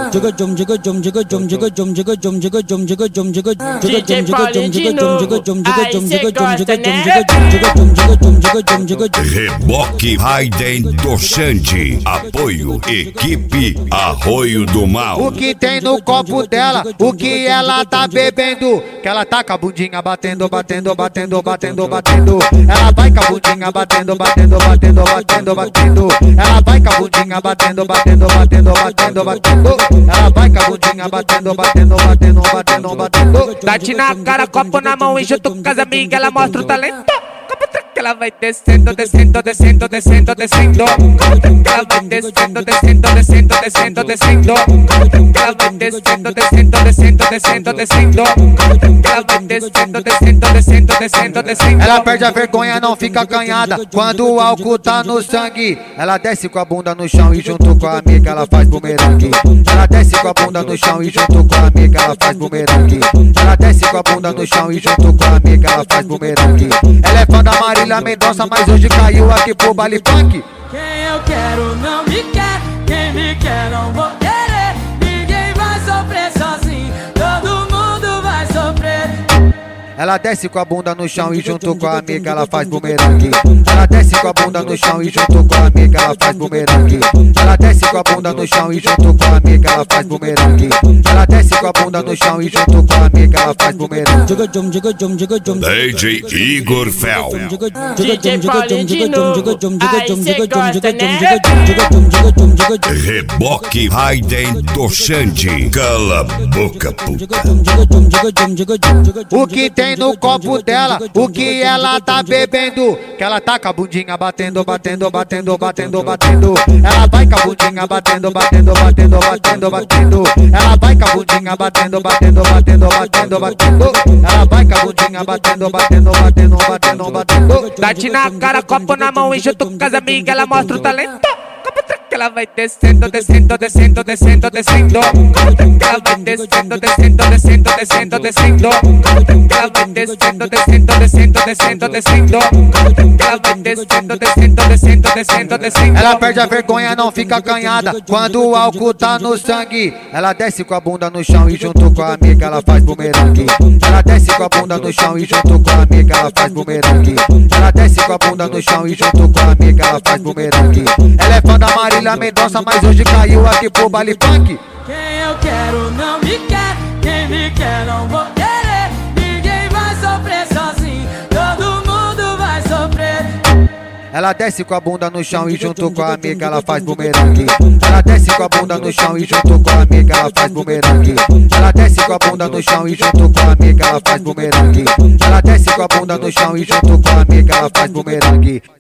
Reboque Raiden Doxante. Apoio Equipe Arroio do Mal. O que tem no copo dela, o que ela tá bebendo, que ela tá com a bundinha batendo, batendo, batendo, batendo, batendo. Ela vai com a bundinha batendo, batendo, batendo, batendo, batendo. Ela vai com a bundinha batendo, batendo, batendo, batendo, batendo. Ela vai com a bundinha batendo, batendo, batendo, batendo, batendo. Bate na cara, copo na mão e junto com as amigas, ela mostra o talento. Ela vai descendo, descendo, descendo, descendo, descendo. Ela vai descendo, descendo, descendo, descendo, descendo. Ela vai descendo, descendo, descendo, descendo, descendo. Ela vai descendo, descendo, descendo, descendo, descendo. Ela perde a vergonha, não fica acanhada quando o álcool tá no sangue. Ela desce com a bunda no chão e junto com a amiga ela faz bumerangue. Ela desce com a bunda no chão e junto com a amiga ela faz bumerangue. Ela desce com a bunda no chão e junto com a amiga ela faz bumerangue. Ela é fã da Marília Mendonça, mas hoje caiu aqui pro baile funk. Quem eu quero não me quer, quem me quer não vou querer. Ninguém vai sofrer sozinho, todo mundo vai sofrer. Ela desce com a bunda no chão e junto com a amiga ela faz bumerangue. Ela desce com a bunda no chão e junto com a amiga ela faz bumerangue. Ela desce com a bunda no chão e junto com a amiga ela faz bumerangue. Ela desce com a bunda no chão e junto com a amiga ela faz bumerangue. DJ Igor Fel. DJ Paulinho de novo. Aí cê gosta, né? Reboque Raiden Doxante. Cala a boca, puta. O que tem no copo dela, o que ela tá bebendo, que ela tá com a bundinha batendo, batendo, batendo, batendo, batendo. Ela vai com a bundinha batendo, batendo, batendo, batendo, batendo. Ela vai com a bundinha batendo, batendo, batendo, batendo, batendo. Ela vai com a bundinha batendo, batendo, batendo, batendo, batendo. Bate na cara, copo na mão e junto com as amigas, ela mostra o talento. Ela vai descendo, descendo, descendo, descendo, descendo. Ela vai descendo, descendo, descendo, descendo, descendo. Ela vai descendo, descendo, descendo, descendo, descendo. Ela vai descendo, descendo, descendo, descendo, descendo. Ela perde a vergonha, não fica acanhada quando o álcool tá no sangue. Ela desce com a bunda no chão e junto com a amiga ela faz bumerangue. Ela desce com a bunda no chão e junto com a amiga ela faz bumerangue. Ela desce com a bunda no chão e junto com a amiga ela faz bumerangue. Ela é fã da Marília Mendonça, mas hoje caiu aqui pro baile funk. Quem eu quero não me quer, quem me quer não vou querer. Ninguém vai sofrer sozinho, todo mundo vai sofrer. Ela desce com a bunda no chão e junto com a amiga ela faz bumerangue. Ela desce com a bunda no chão e junto com a amiga ela faz bumerangue. Ela desce com a bunda no chão e junto com a amiga ela faz bumerangue. Ela desce com a bunda no chão e junto com a amiga ela faz bumerangue.